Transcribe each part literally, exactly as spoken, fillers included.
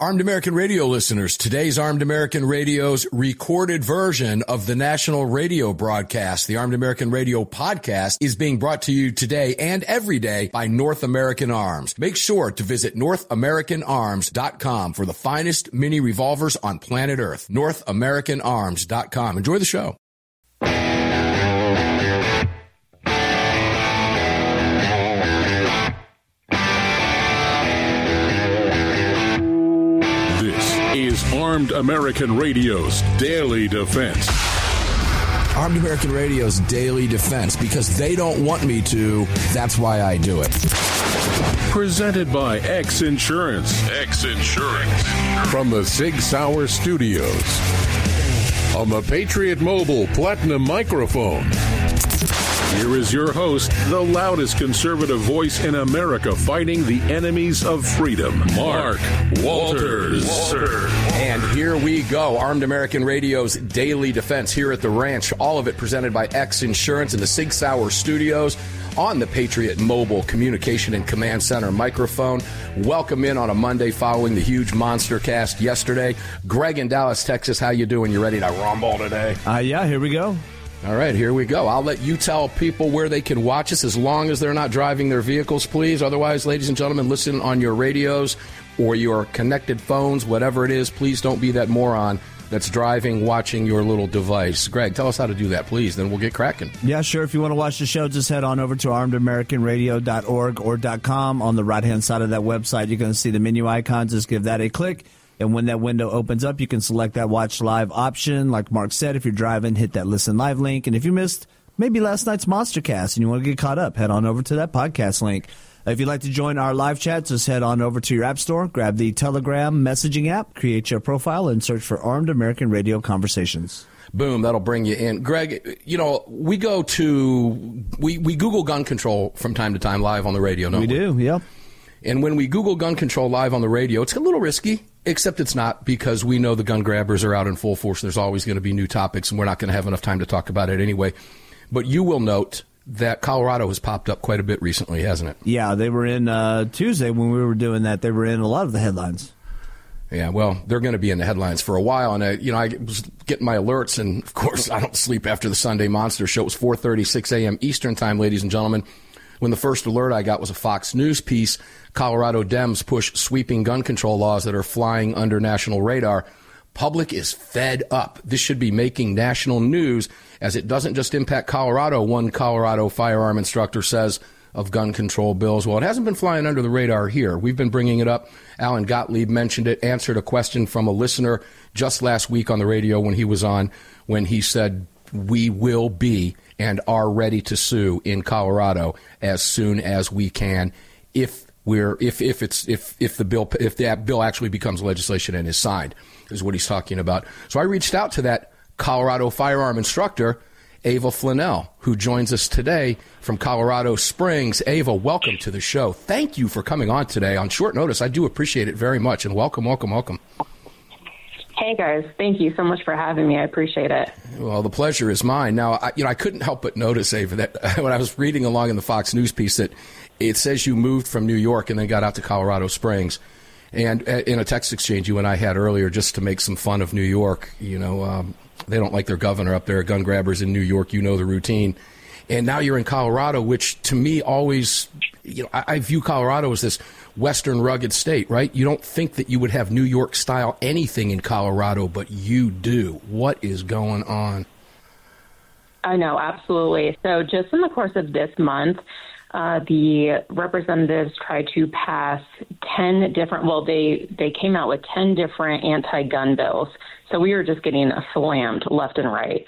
Armed American Radio listeners, today's Armed American Radio's recorded version of the national radio broadcast, the Armed American Radio podcast, is being brought to you today and every day by North American Arms. Make sure to visit north american arms dot com for the finest mini revolvers on planet Earth. north american arms dot com. Enjoy the show. Is Armed American Radio's Daily Defense. Armed American Radio's Daily Defense, because they don't want me to, that's why I do it. Presented by X Insurance. X Insurance. From the Sig Sauer Studios. On the Patriot Mobile Platinum Microphone. Here is your host, the loudest conservative voice in America fighting the enemies of freedom, Mark Walters. Walters. And here we go, Armed American Radio's Daily Defense here at the ranch. All of it presented by X Insurance in the Sig Sauer Studios on the Patriot Mobile Communication and Command Center microphone. Welcome in on a Monday following the huge monster cast yesterday. Greg in Dallas, Texas, how you doing? You ready to rumble today? Uh, yeah, here we go. All right, here we go. I'll let you tell people where they can watch us as long as they're not driving their vehicles, please. Otherwise, ladies and gentlemen, listen on your radios or your connected phones, whatever it is. Please don't be that moron that's driving, watching your little device. Greg, tell us how to do that, please. Then we'll get cracking. Yeah, sure. If you want to watch the show, just head on over to armed american radio dot org or .com. On the right-hand side of that website, you're going to see the menu icon. Just give that a click. And when that window opens up, you can select that Watch Live option. Like Mark said, if you're driving, hit that Listen Live link. And if you missed maybe last night's Monstercast and you want to get caught up, head on over to that podcast link. If you'd like to join our live chat, just head on over to your app store, grab the Telegram messaging app, create your profile, and search for Armed American Radio Conversations. Boom, that'll bring you in. Greg, you know, we go to, we, we Google gun control from time to time live on the radio, don't we? We do, yeah. And when we Google gun control live on the radio, it's a little risky, except it's not, because we know the gun grabbers are out in full force. There's always going to be new topics, and we're not going to have enough time to talk about it anyway. But you will note that Colorado has popped up quite a bit recently, hasn't it? Yeah, they were in uh, Tuesday when we were doing that. They were in a lot of the headlines. Yeah, well, they're going to be in the headlines for a while. And, I, you know, I was getting my alerts, and, of course, I don't sleep after the Sunday Monster Show. It was four thirty-six a.m. Eastern Time, ladies and gentlemen, when the first alert I got was a Fox News piece. Colorado Dems push sweeping gun control laws that are flying under national radar. Public is fed up. This should be making national news, as it doesn't just impact Colorado. One Colorado firearm instructor says of gun control bills. Well, it hasn't been flying under the radar here. We've been bringing it up. Alan Gottlieb mentioned it, answered a question from a listener just last week on the radio when he was on, when he said, we will be and are ready to sue in Colorado as soon as we can if we're if if it's if if the bill if that bill actually becomes legislation and is signed, is what he's talking about. So I reached out to that Colorado firearm instructor, Ava Flanell, who joins us today from Colorado Springs. Ava, welcome to the show. Thank you for coming on today on short notice. I do appreciate it very much, and welcome, welcome, welcome. Hey, guys. Thank you so much for having me. I appreciate it. Well, the pleasure is mine. Now, I, you know, I couldn't help but notice, Ava, that when I was reading along in the Fox News piece, that it says you moved from New York and then got out to Colorado Springs. And in a text exchange you and I had earlier, just to make some fun of New York, you know, um, they don't like their governor up there, gun grabbers in New York, you know the routine. And now you're in Colorado, which to me always, you know, I, I view Colorado as this western rugged state, right? You don't think that you would have New York style anything in Colorado, but you do. What is going on? I know, absolutely. So just in the course of this month, uh, the representatives tried to pass ten different, well, they, they came out with ten different anti-gun bills. So we were just getting slammed left and right.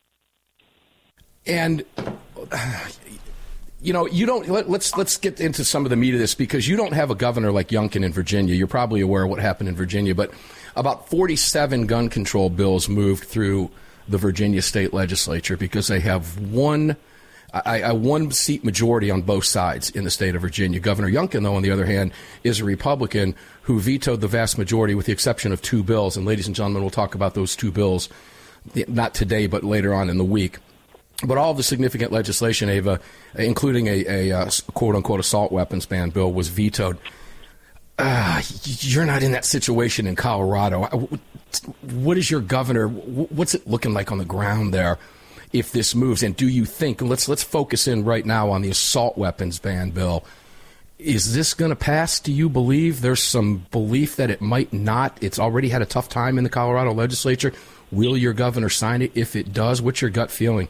And, you know, you don't, let, let's let's get into some of the meat of this, because you don't have a governor like Youngkin in Virginia. You're probably aware of what happened in Virginia, but about forty-seven gun control bills moved through the Virginia state legislature because they have one, a, a one seat majority on both sides in the state of Virginia. Governor Youngkin, though, on the other hand, is a Republican who vetoed the vast majority with the exception of two bills. And ladies and gentlemen, we'll talk about those two bills, not today, but later on in the week. But all of the significant legislation, Ava, including a, a, a quote-unquote assault weapons ban bill, was vetoed. Uh, you're not in that situation in Colorado. What is your governor, what's it looking like on the ground there if this moves? And do you think, let's let's focus in right now on the assault weapons ban bill. Is this going to pass, do you believe? There's some belief that it might not. It's already had a tough time in the Colorado legislature. Will your governor sign it if it does? What's your gut feeling?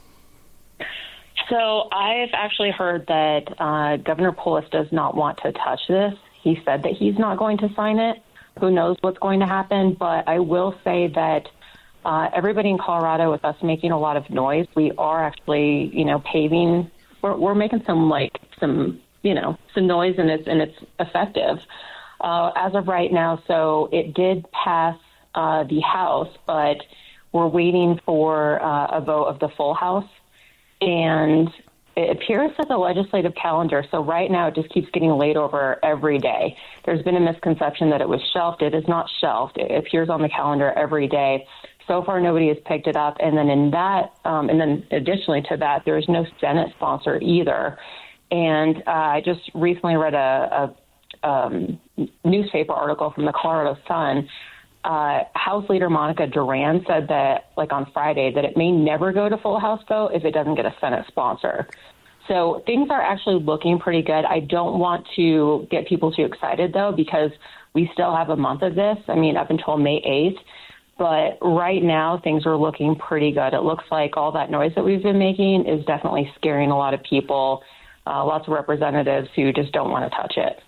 So I've actually heard that uh, Governor Polis does not want to touch this. He said that he's not going to sign it. Who knows what's going to happen? But I will say that uh, everybody in Colorado, with us making a lot of noise, we are actually, you know, paving. We're, we're making some, like, some, you know, some noise, and it's, and it's effective uh, as of right now. So it did pass uh, the House, but we're waiting for uh, a vote of the full House. And it appears that the legislative calendar, so right now it just keeps getting laid over every day. There's been a misconception that it was shelved. It is not shelved. It appears on the calendar every day. So far, nobody has picked it up. And then in that, um, and then additionally to that, there is no Senate sponsor either. And uh, I just recently read a, a um, newspaper article from the Colorado Sun. Uh, House Leader Monica Duran said that, like on Friday, that it may never go to full House vote if it doesn't get a Senate sponsor. So things are actually looking pretty good. I don't want to get people too excited, though, because we still have a month of this. I mean, up until May eighth. But right now, things are looking pretty good. It looks like all that noise that we've been making is definitely scaring a lot of people, uh, lots of representatives who just don't want to touch it.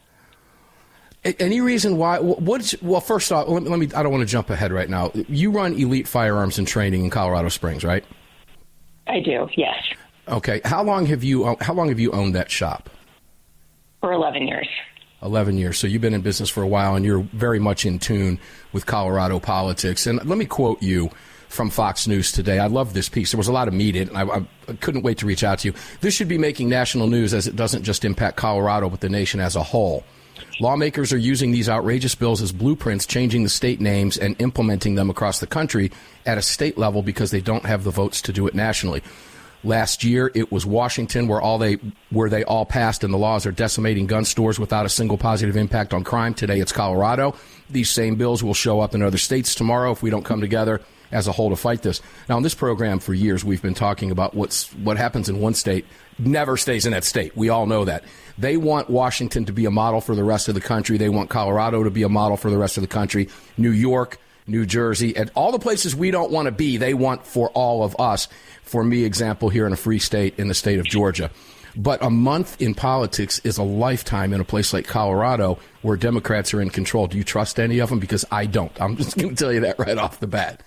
Any reason why? What's, well, first off, let me, let me. I don't want to jump ahead right now. You run Elite Firearms and Training in Colorado Springs, right? I do, yes. Okay. How long have you How long have you owned that shop? For eleven years. eleven years. So you've been in business for a while, and you're very much in tune with Colorado politics. And let me quote you from Fox News today. I love this piece. There was a lot of meat in it, and I, I couldn't wait to reach out to you. This should be making national news, as it doesn't just impact Colorado, but the nation as a whole. Lawmakers are using these outrageous bills as blueprints, changing the state names and implementing them across the country at a state level because they don't have the votes to do it nationally. Last year, it was Washington where all they where they all passed, and the laws are decimating gun stores without a single positive impact on crime. Today, it's Colorado. These same bills will show up in other states tomorrow if we don't come together as a whole to fight this. Now, on this program for years, we've been talking about what's what happens in one state never stays in that state. We all know that. They want Washington to be a model for the rest of the country. They want Colorado to be a model for the rest of the country. New York, New Jersey, and all the places we don't want to be, they want for all of us. For me, example, here in a free state, in the state of Georgia. But a month in politics is a lifetime in a place like Colorado where Democrats are in control. Do you trust any of them? Because I don't. I'm just going to tell you that right off the bat.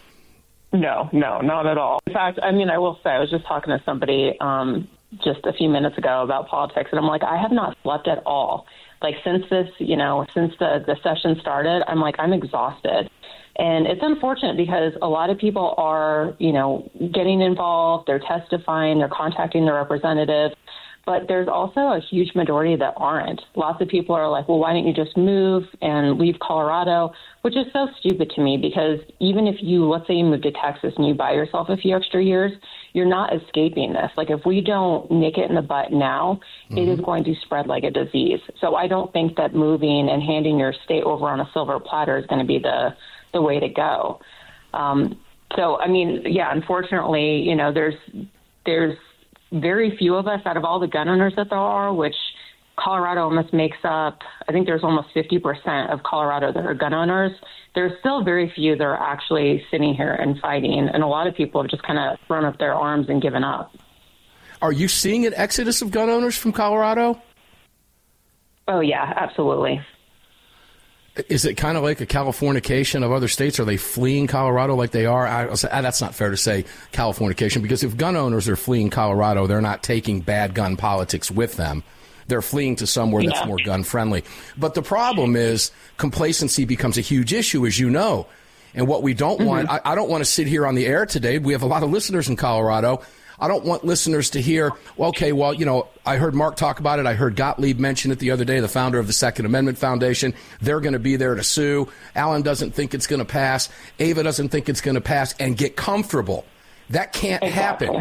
No, no, not at all. In fact, I mean, I will say, I was just talking to somebody um, just a few minutes ago about politics, and I'm like, I have not slept at all. Like, since this, you know, since the, the session started, I'm like, I'm exhausted. And it's unfortunate because a lot of people are, you know, getting involved, they're testifying, they're contacting their representatives, but there's also a huge majority that aren't. Lots of people are like, well, why don't you just move and leave Colorado, which is so stupid to me because even if you, let's say you move to Texas and you buy yourself a few extra years, you're not escaping this. Like, if we don't nick it in the butt now, mm-hmm. it is going to spread like a disease. So I don't think that moving and handing your state over on a silver platter is going to be the the way to go. Um, so, I mean, yeah, unfortunately, you know, there's there's very few of us out of all the gun owners that there are, which Colorado almost makes up. I think there's almost fifty percent of Colorado that are gun owners. There's still very few that are actually sitting here and fighting. And a lot of people have just kind of thrown up their arms and given up. Are you seeing an exodus of gun owners from Colorado? Oh, yeah, absolutely. Is it kind of like a Californication of other states? Are they fleeing Colorado like they are? I, that's not fair to say Californication, because if gun owners are fleeing Colorado, they're not taking bad gun politics with them. They're fleeing to somewhere that's yeah. more gun friendly. But the problem is complacency becomes a huge issue, as you know. And what we don't mm-hmm. want, I, I don't want to sit here on the air today. We have a lot of listeners in Colorado. I don't want listeners to hear, well, okay, well, you know, I heard Mark talk about it. I heard Gottlieb mention it the other day, the founder of the Second Amendment Foundation. They're going to be there to sue. Alan doesn't think it's going to pass. Ava doesn't think it's going to pass, and get comfortable. That can't exactly. happen.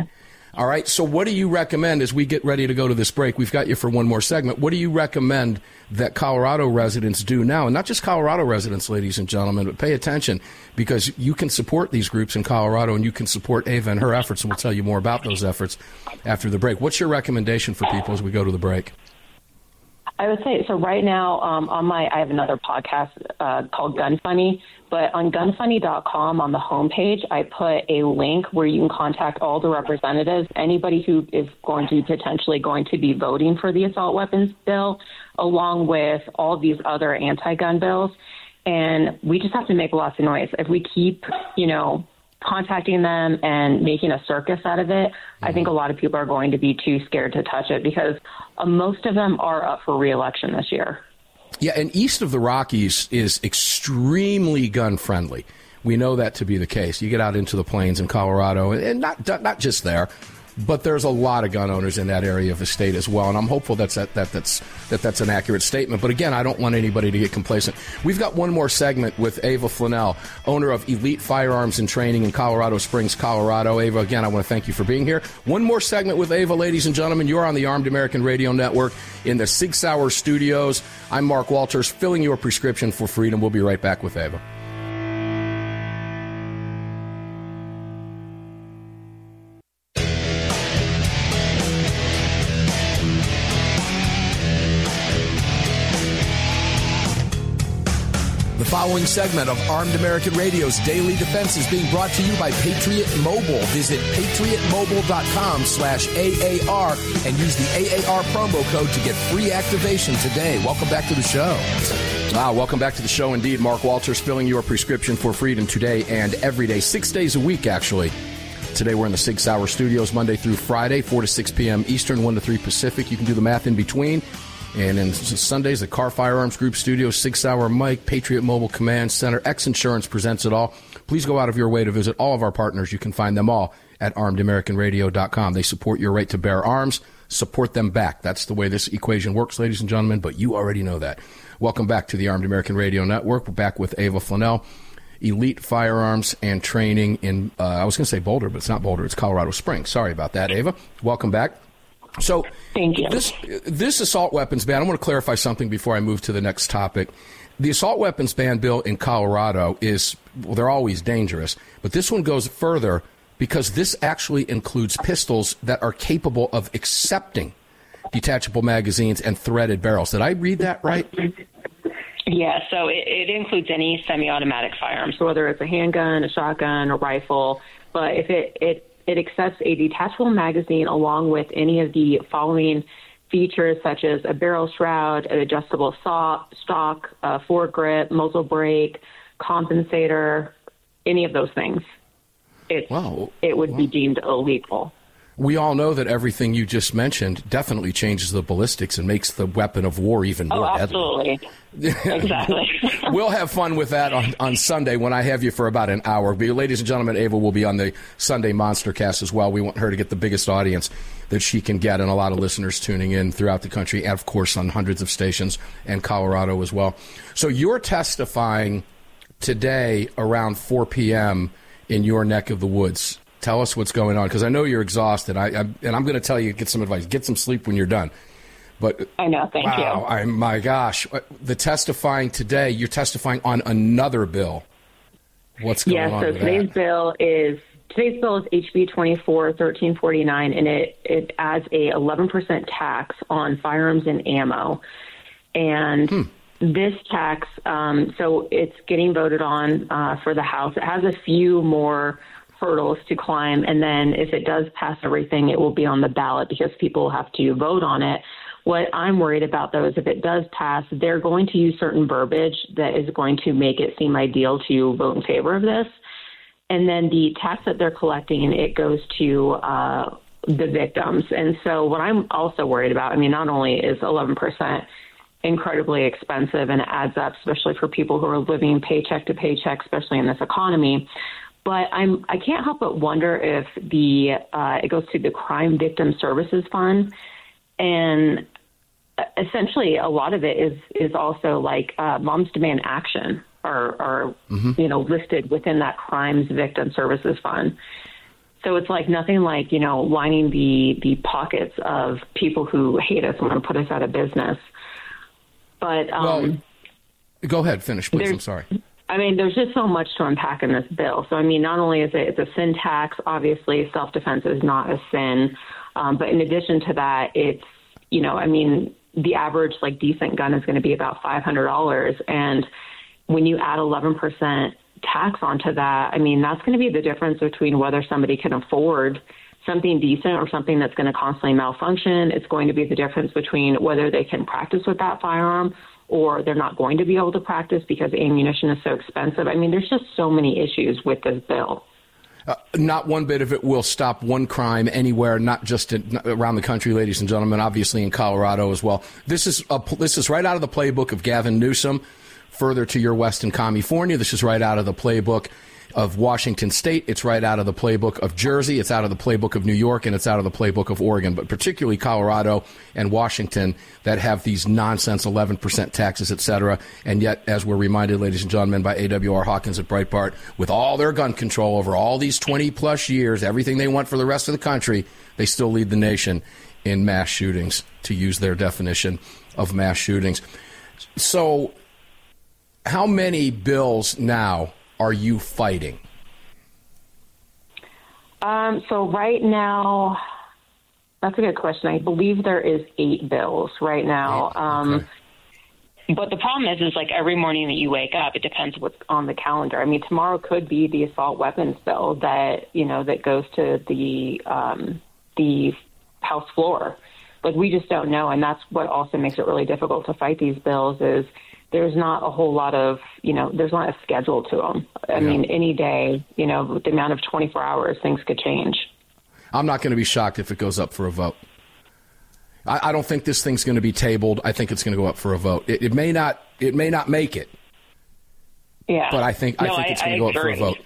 All right, so what do you recommend as we get ready to go to this break? We've got you for one more segment. What do you recommend that Colorado residents do now? And not just Colorado residents, ladies and gentlemen, but pay attention, because you can support these groups in Colorado and you can support Ava and her efforts, and we'll tell you more about those efforts after the break. What's your recommendation for people as we go to the break? I would say, so right now um, on my, I have another podcast uh, called Gun Funny, but on gun funny dot com on the homepage, I put a link where you can contact all the representatives, anybody who is going to be potentially going to be voting for the assault weapons bill, along with all these other anti-gun bills. And we just have to make lots of noise. If we keep, you know, contacting them and making a circus out of it, mm-hmm. I think a lot of people are going to be too scared to touch it, because uh, most of them are up for re-election this year. Yeah, and east of the Rockies is extremely gun-friendly. We know that to be the case. You get out into the plains in Colorado, and not not just there, but there's a lot of gun owners in that area of the state as well, and I'm hopeful that's that, that that's that that's an accurate statement. But again, I don't want anybody to get complacent. We've got one more segment with Ava Flanell, owner of Elite Firearms and Training in Colorado Springs, Colorado. Ava, again, I want to thank you for being here. One more segment with Ava, ladies and gentlemen. You're on the Armed American Radio Network in the Sig Sauer Studios. I'm Mark Walters, filling your prescription for freedom. We'll be right back with Ava. The following segment of Armed American Radio's Daily Defense is being brought to you by Patriot Mobile. Visit patriot mobile dot com slash A A R and use the A A R promo code to get free activation today. Welcome back to the show. Wow, welcome back to the show indeed. Mark Walters, filling your prescription for freedom today and every day, six days a week, actually. Today we're in the Sig Sauer Studios Monday through Friday, four to six p.m. Eastern, one to three Pacific. You can do the math in between. And then Sundays, the Car Firearms Group Studio, Sig Sauer Mike, Patriot Mobile Command Center, X Insurance presents it all. Please go out of your way to visit all of our partners. You can find them all at armed american radio dot com. They support your right to bear arms. Support them back. That's the way this equation works, ladies and gentlemen, but you already know that. Welcome back to the Armed American Radio Network. We're back with Ava Flanell, Elite Firearms and Training in, uh, I was going to say Boulder, but it's not Boulder. It's Colorado Springs. Sorry about that, Ava. Welcome back. So Thank you. This, this assault weapons ban, I want to clarify something before I move to the next topic. The assault weapons ban bill in Colorado is, well, they're always dangerous, but this one goes further because this actually includes pistols that are capable of accepting detachable magazines and threaded barrels. Did I read that right? Yeah, so it, it includes any semi-automatic firearm, so whether it's a handgun, a shotgun, a rifle, but if it, it It accepts a detachable magazine along with any of the following features, such as a barrel shroud, an adjustable saw, stock, a foregrip, muzzle brake, compensator, any of those things. It's, wow. It would wow. be deemed illegal. We all know that everything you just mentioned definitely changes the ballistics and makes the weapon of war even more oh, deadly. Absolutely. Exactly. We'll have fun with that on, on Sunday when I have you for about an hour. Ladies and gentlemen, Ava will be on the Sunday Monster Cast as well. We want her to get the biggest audience that she can get, and a lot of listeners tuning in throughout the country, and of course on hundreds of stations and Colorado as well. So you're testifying today around four p.m. in your neck of the woods. Tell us what's going on, because I know you're exhausted. I, I and I'm going to tell you, get some advice. Get some sleep when you're done. But I know. Thank wow, you. I, my gosh, the testifying today. You're testifying on another bill. What's going yes, on? Yes. So with today's that? bill is today's bill is H B twenty-four thirteen forty-nine, and it it adds a eleven percent tax on firearms and ammo, and. Hmm. This tax, um, so it's getting voted on uh, for the House. It has a few more hurdles to climb, and then if it does pass everything, it will be on the ballot because people will have to vote on it. What I'm worried about, though, is if it does pass, they're going to use certain verbiage that is going to make it seem ideal to vote in favor of this. And then the tax that they're collecting, it goes to uh, the victims. And so what I'm also worried about, I mean, not only is eleven percent incredibly expensive and it adds up, especially for people who are living paycheck to paycheck, especially in this economy. But I'm I can't help but wonder if the uh, it goes to the Crime Victim Services Fund, and essentially a lot of it is is also like uh, Moms Demand Action are, are mm-hmm. you know listed within that Crimes Victim Services Fund. So it's like nothing like, you know, lining the, the pockets of people who hate us and want to put us out of business. But um, well, go ahead, finish, please. I'm sorry. I mean, there's just so much to unpack in this bill. So, I mean, not only is it it's a sin tax, obviously self-defense is not a sin. Um, but in addition to that, it's, you know, I mean, the average, like, decent gun is going to be about five hundred dollars. And when you add eleven percent tax onto that, I mean, that's going to be the difference between whether somebody can afford something decent or something that's going to constantly malfunction. It's going to be the difference between whether they can practice with that firearm or they're not going to be able to practice because ammunition is so expensive. I mean, there's just so many issues with this bill. Uh, not one bit of it will stop one crime anywhere, not just in, not around the country, ladies and gentlemen, obviously in Colorado as well. This is a, this is right out of the playbook of Gavin Newsom. Further to your west in California, this is right out of the playbook of Washington State. It's right out of the playbook of Jersey. It's out of the playbook of New York, and it's out of the playbook of Oregon, but particularly Colorado and Washington that have these nonsense eleven percent taxes, et cetera. And yet, as we're reminded, ladies and gentlemen, by A W R Hawkins at Breitbart, with all their gun control over all these twenty-plus years, everything they want for the rest of the country, they still lead the nation in mass shootings, to use their definition of mass shootings. So how many bills now are you fighting? Um, so right now, that's a good question. I believe there is eight bills right now. Um, okay. But the problem is, is like every morning that you wake up, it depends what's on the calendar. I mean, tomorrow could be the assault weapons bill that, you know, that goes to the, um, the House floor. Like, we just don't know. And that's what also makes it really difficult to fight these bills is there's not a whole lot of, you know, there's not a schedule to them. I yeah. mean, any day, you know, with the amount of twenty-four hours, things could change. I'm not going to be shocked if it goes up for a vote. I, I don't think this thing's going to be tabled. I think it's going to go up for a vote. It, it may not. It may not make it. Yeah. But I think no, I think I, it's going to go agree. up for a vote.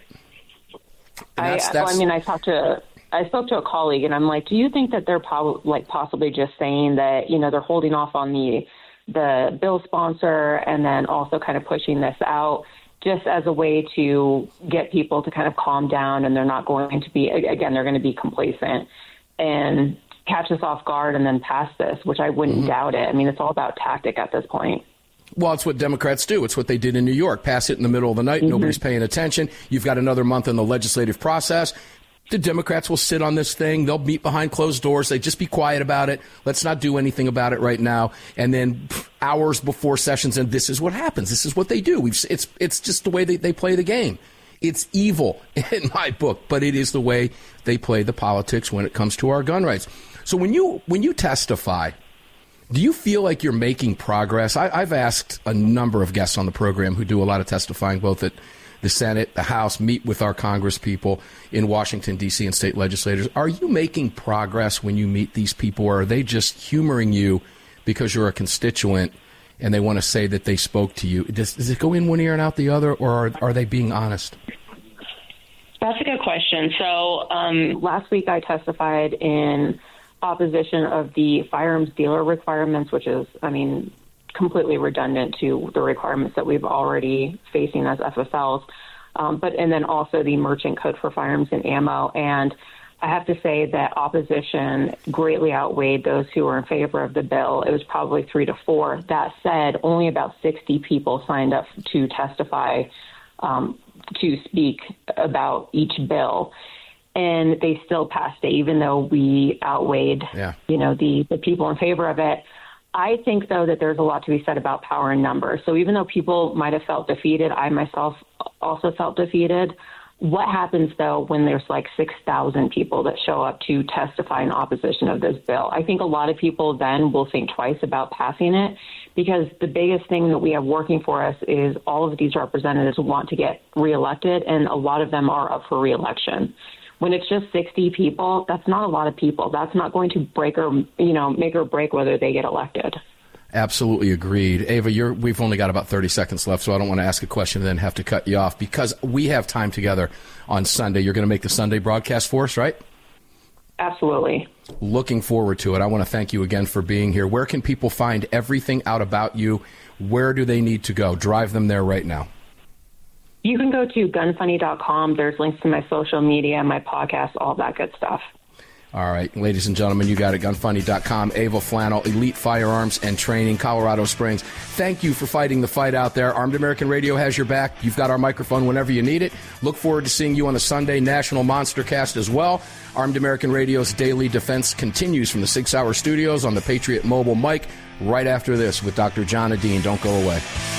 I, that's, that's, well, I mean, I talked to I spoke to a colleague, and I'm like, do you think that they're probably like possibly just saying that, you know, they're holding off on the the bill sponsor and then also kind of pushing this out just as a way to get people to kind of calm down, and they're not going to be, again, they're going to be complacent and catch us off guard and then pass this, which I wouldn't mm-hmm. doubt it. I mean, it's all about tactic at this point. Well, it's what Democrats do. It's what they did in New York. Pass it in the middle of the night. Mm-hmm. Nobody's paying attention. You've got another month in the legislative process. The Democrats will sit on this thing. They'll meet behind closed doors. They just be quiet about it. Let's not do anything about it right now. And then pff, hours before sessions, and this is what happens. This is what they do. We've, it's it's just the way they, they play the game. It's evil in my book, but it is the way they play the politics when it comes to our gun rights. So when you when you testify, do you feel like you're making progress? I, I've asked a number of guests on the program who do a lot of testifying, both at the Senate, the House, meet with our Congress people in Washington, D C, and state legislators. Are you making progress when you meet these people, or are they just humoring you because you're a constituent and they want to say that they spoke to you? Does, does it go in one ear and out the other, or are, are they being honest? That's a good question. So um, last week I testified in opposition of the firearms dealer requirements, which is, I mean, completely redundant to the requirements that we've already facing as F F Ls, um, but and then also the merchant code for firearms and ammo. And I have to say that opposition greatly outweighed those who were in favor of the bill. It was probably three to four. That said, only about sixty people signed up to testify um, to speak about each bill. And they still passed it, even though we outweighed, yeah. you know, the, the people in favor of it. I think, though, that there's a lot to be said about power in numbers. So even though people might have felt defeated, I myself also felt defeated. What happens, though, when there's like six thousand people that show up to testify in opposition of this bill? I think a lot of people then will think twice about passing it, because the biggest thing that we have working for us is all of these representatives want to get reelected, and a lot of them are up for reelection. When it's just sixty people, that's not a lot of people. That's not going to break or, you know, make or break whether they get elected. Absolutely agreed. Ava, you're, we've only got about thirty seconds left, so I don't want to ask a question and then have to cut you off, because we have time together on Sunday. You're going to make the Sunday broadcast for us, right? Absolutely. Looking forward to it. I want to thank you again for being here. Where can people find everything out about you? Where do they need to go? Drive them there right now. you can go to gun funny dot com. There's links to my social media, my podcast, all that good stuff. All right, ladies and gentlemen, you got it, gun funny dot com. Ava Flannel, Elite Firearms and Training, Colorado Springs. Thank you for fighting the fight out there. Armed American Radio has your back. You've got our microphone whenever you need it. Look forward to seeing you on the Sunday National Monster Cast as well. Armed American Radio's Daily Defense continues from the Sig Sauer Studios on the Patriot Mobile mic right after this with Doctor John Adine. Don't go away.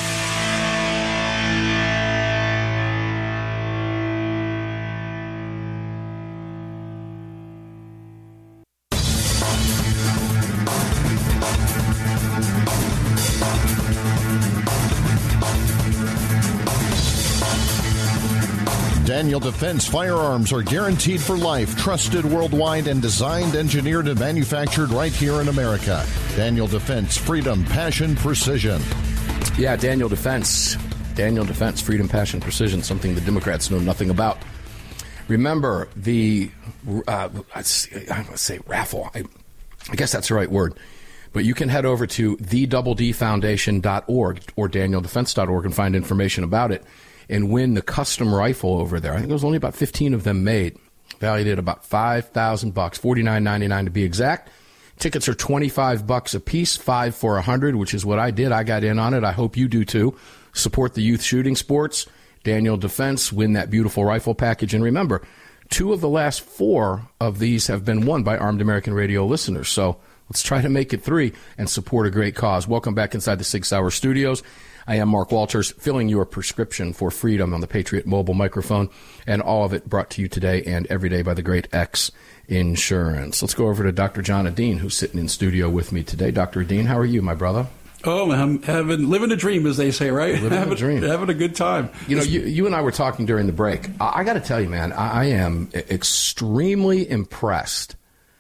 Daniel Defense firearms are guaranteed for life, trusted worldwide, and designed, engineered, and manufactured right here in America. Daniel Defense, freedom, passion, precision. Yeah, Daniel Defense. Daniel Defense, freedom, passion, precision, something the Democrats know nothing about. Remember, the, uh, I'd say raffle. I, I guess that's the right word. But you can head over to the double d foundation dot org or daniel defense dot org and find information about it and win the custom rifle over there. I think there was only about fifteen of them made, valued at about five thousand bucks, forty-nine ninety-nine to be exact. Tickets are twenty-five bucks a piece, five for one hundred, which is what I did. I got in on it. I hope you do too. Support the youth shooting sports. Daniel Defense, win that beautiful rifle package. And remember, two of the last four of these have been won by Armed American Radio listeners. So let's try to make it three and support a great cause. Welcome back inside the Sig Sauer Studios. I am Mark Walters, filling your prescription for freedom on the Patriot Mobile microphone, and all of it brought to you today and every day by the great X Insurance. Let's go over to Doctor John Adine, who's sitting in studio with me today. Doctor Adine, how are you, my brother? Oh, I'm having, living a dream, as they say, right? Living having, a dream. Having a good time. You know, you, you and I were talking during the break. I, I got to tell you, man, I, I am extremely impressed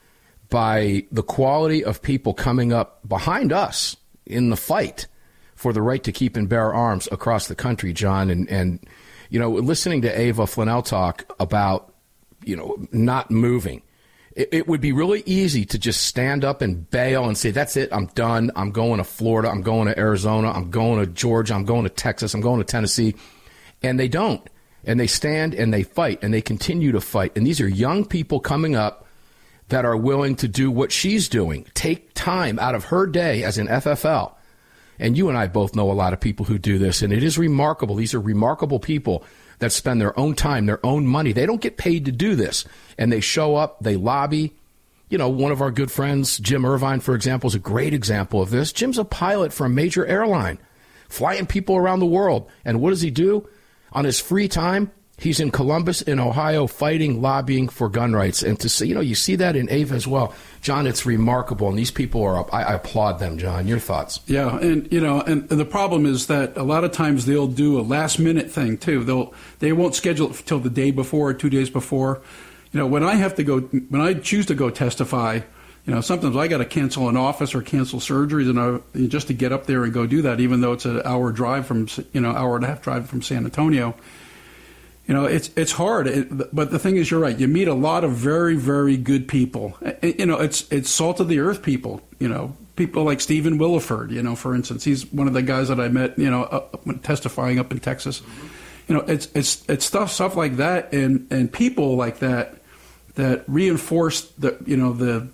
by the quality of people coming up behind us in the fight for the right to keep and bear arms across the country, John. And, and you know, listening to Ava Flannel talk about, you know, not moving, it, it would be really easy to just stand up and bail and say, that's it, I'm done. I'm going to Florida. I'm going to Arizona. I'm going to Georgia. I'm going to Texas. I'm going to Tennessee. And they don't. And they stand and they fight and they continue to fight. And these are young people coming up that are willing to do what she's doing, take time out of her day as an F F L. And you and I both know a lot of people who do this, and it is remarkable. These are remarkable people that spend their own time, their own money. They don't get paid to do this, and they show up, they lobby. You know, one of our good friends, Jim Irvine, for example, is a great example of this. Jim's a pilot for a major airline, flying people around the world. And what does he do? On his free time, he's in Columbus, in Ohio, fighting, lobbying for gun rights. And to see, you know, you see that in Ava as well. John, it's remarkable. And these people are up. I, I applaud them, John. Your thoughts? Yeah. And, you know, and the problem is that a lot of times they'll do a last minute thing, too. They'll, they won't schedule it until the day before or two days before. You know, when I have to go, when I choose to go testify, you know, sometimes I got to cancel an office or cancel surgeries and I, just to get up there and go do that, even though it's an hour drive from, you know, hour and a half drive from San Antonio. You know, it's it's hard, it, but the thing is, you're right. You meet a lot of very, very good people. You know, it's it's salt of the earth people. You know, people like Stephen Williford. You know, for instance, he's one of the guys that I met. You know, uh, testifying up in Texas. You know, it's it's it's stuff stuff like that, and, and people like that that reinforce the you know the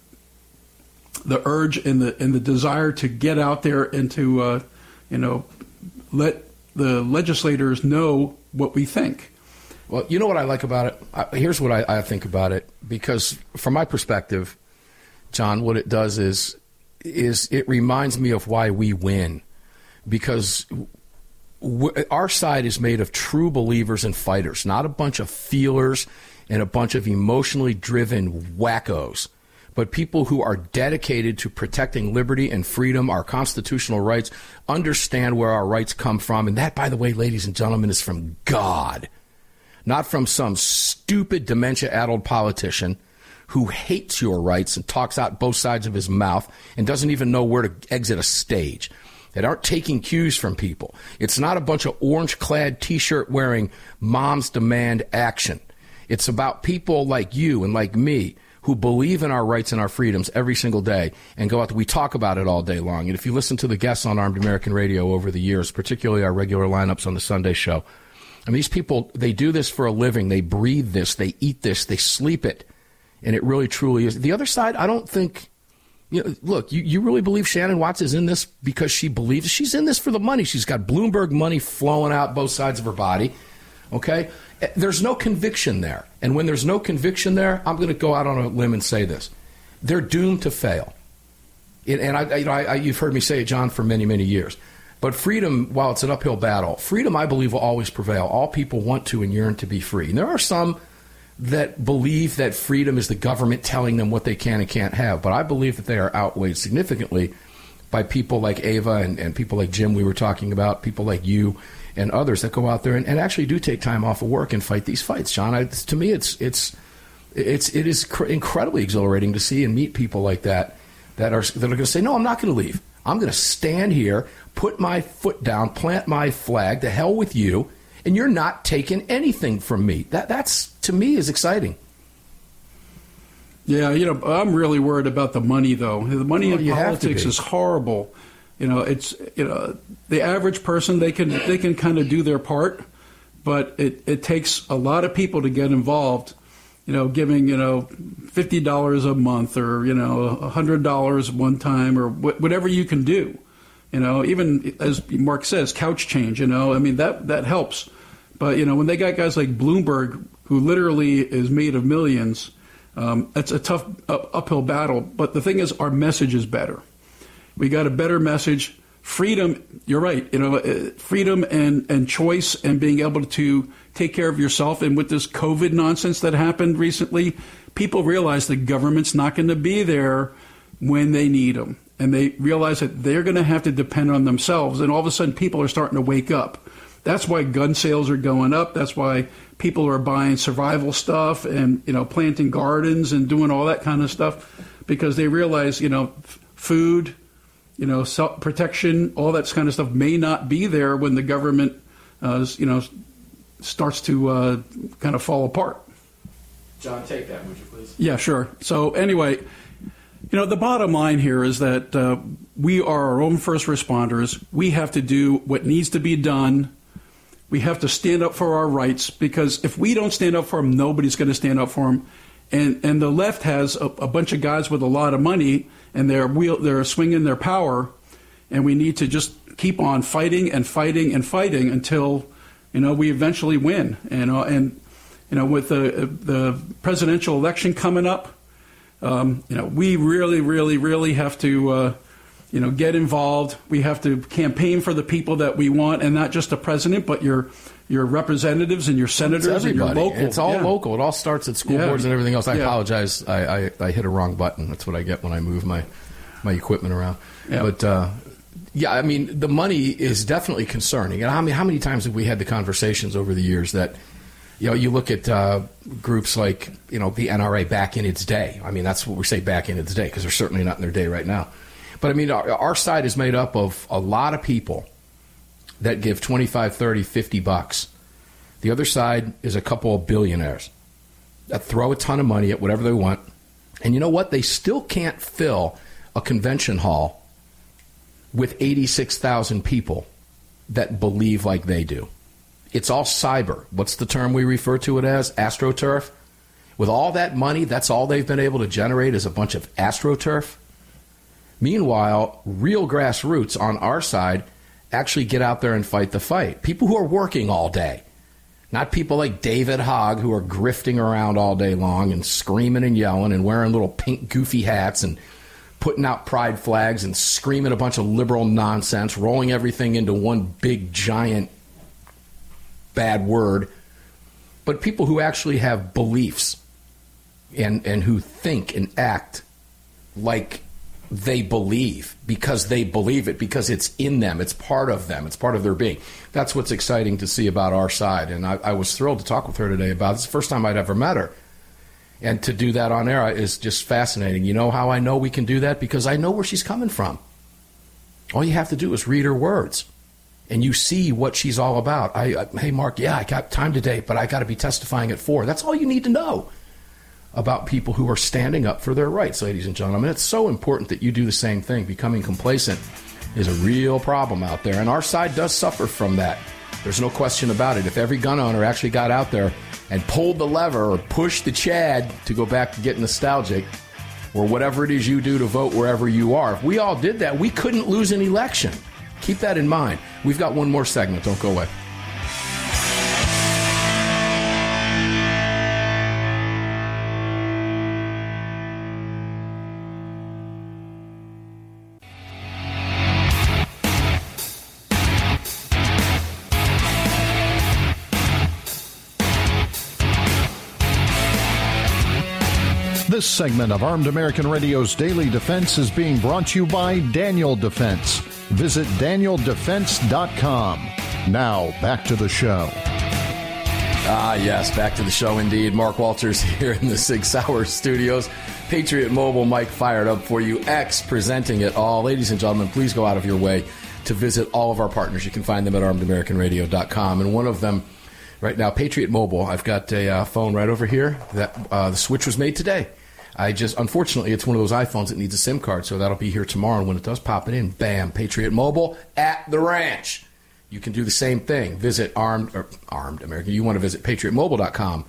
the urge and the and the desire to get out there and to uh, you know let the legislators know what we think. Well, you know what I like about it? I, here's what I, I think about it. Because from my perspective, John, what it does is is it reminds me of why we win. Because w- our side is made of true believers and fighters, not a bunch of feelers and a bunch of emotionally driven wackos, but people who are dedicated to protecting liberty and freedom, our constitutional rights, understand where our rights come from. And that, by the way, ladies and gentlemen, is from God. Not from some stupid, dementia-addled politician who hates your rights and talks out both sides of his mouth and doesn't even know where to exit a stage. That aren't taking cues from people. It's not a bunch of orange-clad, T-shirt-wearing moms demand action. It's about people like you and like me who believe in our rights and our freedoms every single day and go out there. We talk about it all day long. And if you listen to the guests on Armed American Radio over the years, particularly our regular lineups on the Sunday show, I mean, these people, they do this for a living. They breathe this. They eat this. They sleep it. And it really, truly is. The other side, I don't think, you know, look, you, you really believe Shannon Watts is in this because she believes she's in this for the money. She's got Bloomberg money flowing out both sides of her body. Okay? There's no conviction there. And when there's no conviction there, I'm going to go out on a limb and say this. They're doomed to fail. It, and I, you know, I, I, you've heard me say it, John, for many, many years. But freedom, while it's an uphill battle, freedom, I believe, will always prevail. All people want to and yearn to be free. And there are some that believe that freedom is the government telling them what they can and can't have. But I believe that they are outweighed significantly by people like Ava and, and people like Jim we were talking about, people like you and others that go out there and, and actually do take time off of work and fight these fights. John, I, to me, it's it's it's it is cr- incredibly exhilarating to see and meet people like that that are that are going to say, no, I'm not going to leave. I'm going to stand here, put my foot down, plant my flag, to hell with you, and you're not taking anything from me. That that's, to me, is exciting. Yeah, you know, I'm really worried about the money, though. The money well, in politics is horrible. You know, it's, you know, the average person, they can they can kind of do their part, but it, it takes a lot of people to get involved. You know, giving, you know, fifty dollars a month or, you know, one hundred dollars one time or wh- whatever you can do. You know, even as Mark says, couch change, you know, I mean, that, that helps. But, you know, when they got guys like Bloomberg, who literally is made of millions, um, it's a tough up- uphill battle. But the thing is, our message is better. We got a better message. Freedom, you're right, you know, uh, freedom and, and choice and being able to take care of yourself. And with this COVID nonsense that happened recently, people realize the government's not going to be there when they need them. And they realize that they're going to have to depend on themselves. And all of a sudden, people are starting to wake up. That's why gun sales are going up. That's why people are buying survival stuff and, you know, planting gardens and doing all that kind of stuff, because they realize, you know, f- food, you know, self-protection, all that kind of stuff may not be there when the government, uh, you know, starts to uh, kind of fall apart. John, take that, would you please? Yeah, sure. So anyway, you know, the bottom line here is that uh, we are our own first responders. We have to do what needs to be done. We have to stand up for our rights, because if we don't stand up for them, nobody's going to stand up for them. And and the left has a, a bunch of guys with a lot of money, and they're wheel, they're swinging their power, and we need to just keep on fighting and fighting and fighting until, you know, we eventually win. You know, and you know, with the the presidential election coming up, um, you know, we really, really, really have to, uh, you know, get involved. We have to campaign for the people that we want, and not just the president, but your your representatives and your senators and your local. It's all yeah. local. It all starts at school yeah. boards and everything else. I yeah. apologize. I, I, I hit a wrong button. That's what I get when I move my my equipment around. Yeah. But uh, yeah, I mean, the money is definitely concerning. And I mean, how many times have we had the conversations over the years that, you know, you look at uh, groups like, you know, the N R A back in its day. I mean, that's what we say, back in its day, because they're certainly not in their day right now. But I mean, our, our side is made up of a lot of people that give twenty-five, thirty, fifty bucks. The other side is a couple of billionaires that throw a ton of money at whatever they want. And you know what? They still can't fill a convention hall with eighty-six thousand people that believe like they do. It's all cyber. What's the term we refer to it as? AstroTurf. With all that money, that's all they've been able to generate is a bunch of AstroTurf. Meanwhile, real grassroots on our side actually get out there and fight the fight. People who are working all day. Not people like David Hogg who are grifting around all day long and screaming and yelling and wearing little pink goofy hats and putting out pride flags and screaming a bunch of liberal nonsense, rolling everything into one big giant bad word. But people who actually have beliefs and, and who think and act like they believe, because they believe it, because it's in them, it's part of them, it's part of their being. That's what's exciting to see about our side. And I, I was thrilled to talk with her today about it. It's the first time I'd ever met her. And to do that on air is just fascinating. You know how I know we can do that? Because I know where she's coming from. All you have to do is read her words, and you see what she's all about. I, I hey, Mark, yeah, I got time today, but I got to be testifying at four. That's all you need to know about people who are standing up for their rights, ladies and gentlemen. It's so important that you do the same thing. Becoming complacent is a real problem out there, and our side does suffer from that. There's no question about it. If every gun owner actually got out there and pulled the lever or pushed the Chad to go back to get nostalgic, or whatever it is you do to vote wherever you are, if we all did that, we couldn't lose an election. Keep that in mind. We've got one more segment. Don't go away. This segment of Armed American Radio's Daily Defense is being brought to you by Daniel Defense. Visit daniel defense dot com. Now, back to the show. Ah, yes, back to the show indeed. Mark Walters here in the Sig Sauer studios. Patriot Mobile, Mike fired up for you. X presenting it all. Ladies and gentlemen, please go out of your way to visit all of our partners. You can find them at armed american radio dot com. And one of them right now, Patriot Mobile. I've got a uh, phone right over here. That uh, the switch was made today. I just, unfortunately, it's one of those iPhones that needs a SIM card, so that'll be here tomorrow. And when it does pop it in, bam, Patriot Mobile at the ranch. You can do the same thing. Visit Armed, or Armed American. You want to visit patriot mobile dot com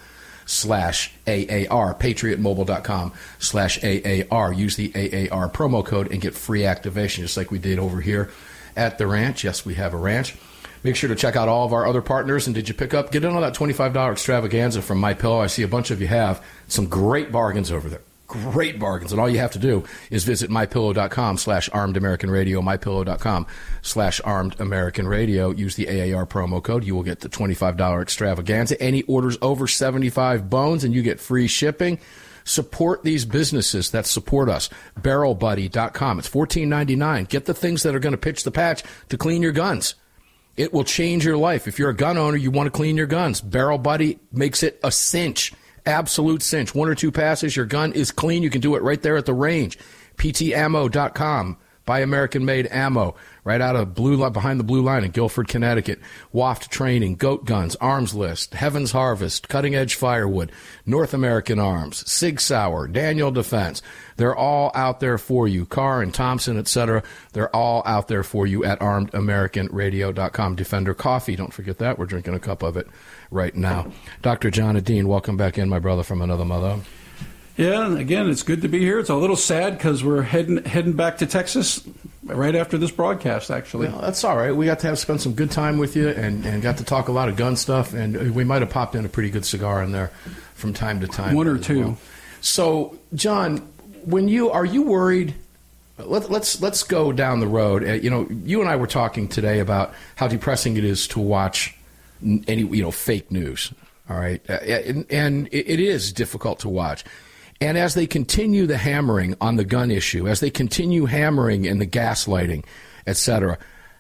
slash A A R, patriot mobile dot com slash A A R. Use the A A R promo code and get free activation, just like we did over here at the ranch. Yes, we have a ranch. Make sure to check out all of our other partners. And did you pick up, get in on that twenty-five dollars extravaganza from MyPillow? I see a bunch of you have. Some great bargains over there. Great bargains. And all you have to do is visit mypillow.com slash armed American radio, mypillow.com slash armed American radio. Use the A A R promo code. You will get the twenty-five dollars extravaganza. Any orders over seventy-five bones and you get free shipping. Support these businesses that support us. barrel buddy dot com. It's fourteen ninety-nine. Get the things that are going to pitch the patch to clean your guns. It will change your life. If you're a gun owner, you want to clean your guns. Barrel Buddy makes it a cinch. Absolute cinch. One or two passes, your gun is clean. You can do it right there at the range. P T ammo dot com. Buy American-made ammo right out of blue line, behind the blue line in Guilford, Connecticut. Waft Training, Goat Guns, Arms List, Heaven's Harvest, Cutting Edge Firewood, North American Arms, Sig Sauer, Daniel Defense. They're all out there for you. Carr and Thompson, et cetera. They're all out there for you at armed american radio dot com. Defender Coffee, don't forget that. We're drinking a cup of it right now. Doctor John Adine, welcome back in, my brother from another mother. Yeah, and again, it's good to be here. It's a little sad because we're heading heading back to Texas right after this broadcast, actually. Well, that's all right. We got to have spend some good time with you and, and got to talk a lot of gun stuff, and we might have popped in a pretty good cigar in there from time to time. One or two. Well. So, John, when you are you worried? Let, let's let's go down the road. Uh, you know, you and I were talking today about how depressing it is to watch any you know fake news. All right, uh, and, and it, it is difficult to watch. And as they continue the hammering on the gun issue, as they continue hammering in the gaslighting, et cetera,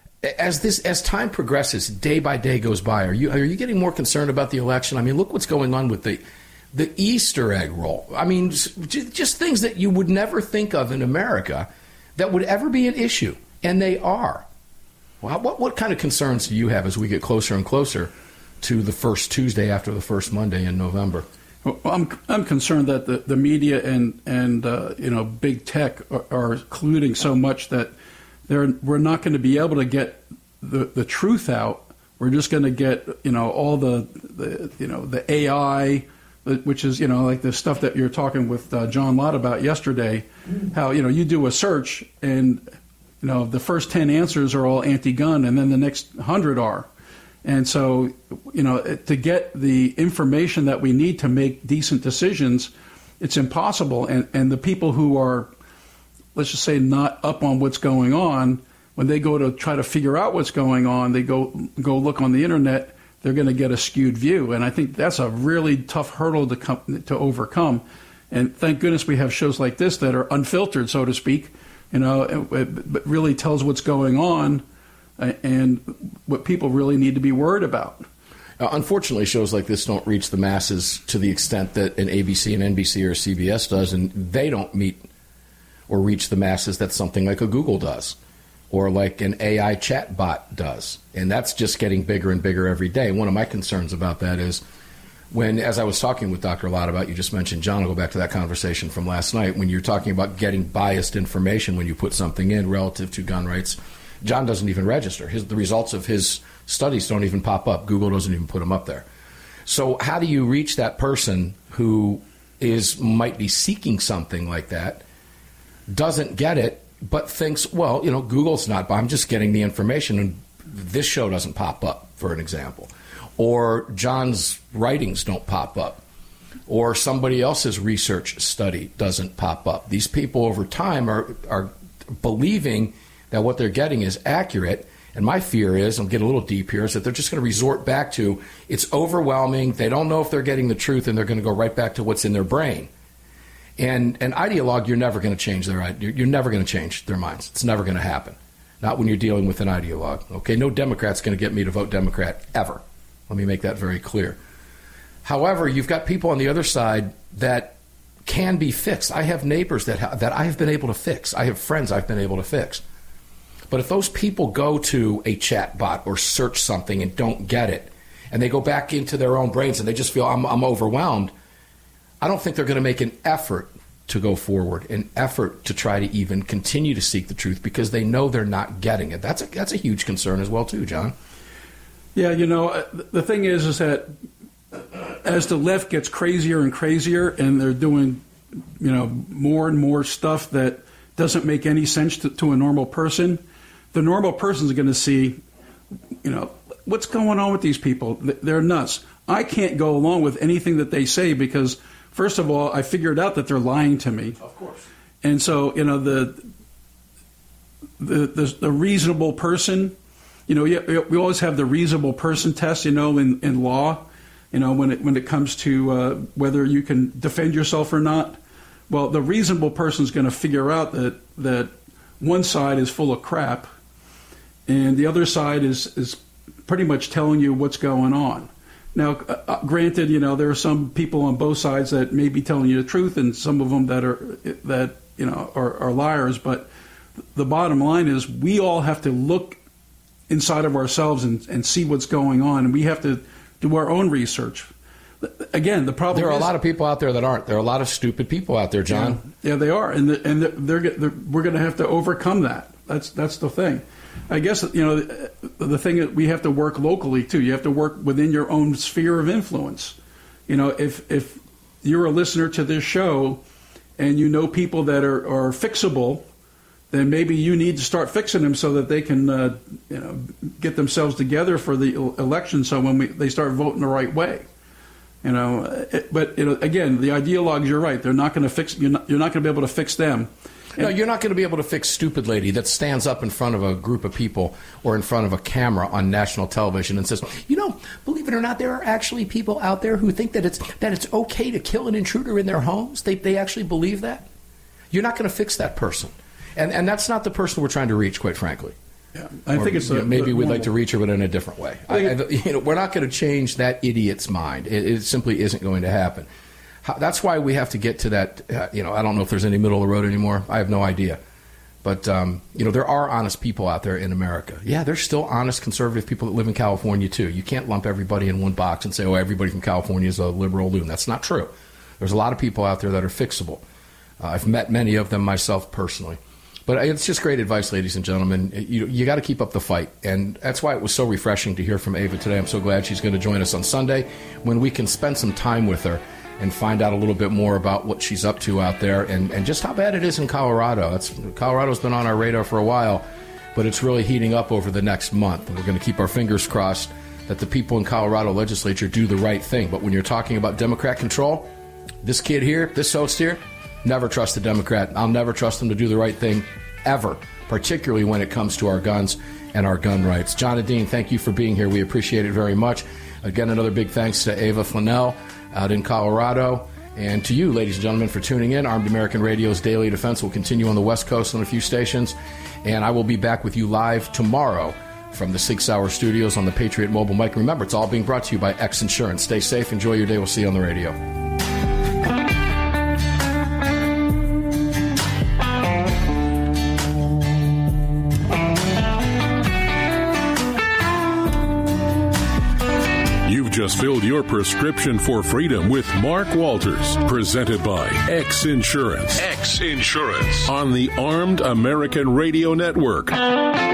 as this as time progresses, day by day goes by, are you are you getting more concerned about the election? I mean, look what's going on with the the Easter egg roll. I mean, just, just things that you would never think of in America that would ever be an issue, and they are. Well, what what kind of concerns do you have as we get closer and closer to the first Tuesday after the first Monday in November? Well, I'm I'm concerned that the, the media and and uh, you know big tech are, are colluding so much that they're we're not going to be able to get the, the truth out. We're just going to get you know all the, the you know the A I, which is you know like the stuff that you're talking with uh, John Lott about yesterday. How you know you do a search and you know the first ten answers are all anti-gun, and then the next hundred are. And so, you know, to get the information that we need to make decent decisions, it's impossible. And, and the people who are, let's just say, not up on what's going on, when they go to try to figure out what's going on, they go go look on the internet, they're going to get a skewed view. And I think that's a really tough hurdle to come, to overcome. And thank goodness we have shows like this that are unfiltered, so to speak, you know, but really tells what's going on and what people really need to be worried about. Uh, unfortunately, shows like this don't reach the masses to the extent that an A B C, an N B C, or C B S does, and they don't meet or reach the masses that something like a Google does or like an A I chatbot does. And that's just getting bigger and bigger every day. One of my concerns about that is when, as I was talking with Doctor Lott about, you just mentioned, John, I'll go back to that conversation from last night, when you're talking about getting biased information when you put something in relative to gun rights, John doesn't even register. His, the results of his studies don't even pop up. Google doesn't even put them up there. So how do you reach that person who is might be seeking something like that, doesn't get it, but thinks, well, you know, Google's not, I'm just getting the information, and this show doesn't pop up, for an example. Or John's writings don't pop up. Or somebody else's research study doesn't pop up. These people over time are, are believing that what they're getting is accurate. And my fear is, I'm getting a little deep here, is that they're just going to resort back to, it's overwhelming, they don't know if they're getting the truth, and they're going to go right back to what's in their brain. And an ideologue, you're never going to change their, you're never going to change their minds. It's never going to happen. Not when you're dealing with an ideologue. Okay, no Democrat's going to get me to vote Democrat, ever. Let me make that very clear. However, you've got people on the other side that can be fixed. I have neighbors that ha- that I have been able to fix. I have friends I've been able to fix. But if those people go to a chat bot or search something and don't get it, and they go back into their own brains and they just feel, I'm, I'm overwhelmed, I don't think they're going to make an effort to go forward, an effort to try to even continue to seek the truth, because they know they're not getting it. That's a, that's a huge concern as well, too, John. Yeah, you know, the thing is, is that as the left gets crazier and crazier, and they're doing, you know, more and more stuff that doesn't make any sense to, to a normal person, the normal person is going to see, you know, what's going on with these people? They're nuts. I can't go along with anything that they say because, first of all, I figured out that they're lying to me. Of course. And so, you know, the the the, the reasonable person, you know, we always have the reasonable person test, you know, in, in law, you know, when it when it comes to uh, whether you can defend yourself or not. Well, the reasonable person is going to figure out that that one side is full of crap, and the other side is is pretty much telling you what's going on. Now, uh, granted, you know, there are some people on both sides that may be telling you the truth, and some of them that are that you know are, are liars. But the bottom line is, we all have to look inside of ourselves and, and see what's going on, and we have to do our own research. Again, the problem. There are is, a lot of people out there that aren't. There are a lot of stupid people out there, John. Yeah, yeah they are, and the, and they're, they're, they're we're going to have to overcome that. That's that's the thing. I guess, you know, the thing that we have to work locally too. You have to work within your own sphere of influence. You know, if if you're a listener to this show and you know people that are, are fixable, then maybe you need to start fixing them so that they can, uh, you know, get themselves together for the election. So when we, they start voting the right way. You know, it, but you know, again, the ideologues, you're right. They're not going to fix. You're not, you're not going to be able to fix them. No, you're not going to be able to fix stupid lady that stands up in front of a group of people or in front of a camera on national television and says, you know, believe it or not, there are actually people out there who think that it's that it's okay to kill an intruder in their homes. They they actually believe that. You're not going to fix that person, and and that's not the person we're trying to reach, quite frankly. Yeah, I or, think it's a, you know, maybe a we'd normal. like to reach her, but in a different way. I, I, you know, we're not going to change that idiot's mind. It, it simply isn't going to happen. How, that's why we have to get to that. Uh, you know, I don't know if there's any middle of the road anymore. I have no idea. But, um, you know, there are honest people out there in America. Yeah, there's still honest conservative people that live in California, too. You can't lump everybody in one box and say, oh, everybody from California is a liberal loon. That's not true. There's a lot of people out there that are fixable. Uh, I've met many of them myself personally. But it's just great advice, ladies and gentlemen. You, you got to keep up the fight. And that's why it was so refreshing to hear from Ava today. I'm so glad she's going to join us on Sunday when we can spend some time with her and find out a little bit more about what she's up to out there and, and just how bad it is in Colorado. That's, Colorado's been on our radar for a while, but it's really heating up over the next month. And we're going to keep our fingers crossed that the people in Colorado legislature do the right thing. But when you're talking about Democrat control, this kid here, this host here, never trust a Democrat. I'll never trust them to do the right thing ever, particularly when it comes to our guns and our gun rights. John and Dean, thank you for being here. We appreciate it very much. Again, another big thanks to Ava Flanell out in Colorado. And to you, ladies and gentlemen, for tuning in. Armed American Radio's Daily Defense will continue on the West Coast on a few stations. And I will be back with you live tomorrow from the Sig Sauer studios on the Patriot Mobile mic. Remember, it's all being brought to you by X Insurance. Stay safe. Enjoy your day. We'll see you on the radio. Just filled your prescription for freedom with Mark Walters, presented by X Insurance. X Insurance on the Armed American Radio Network.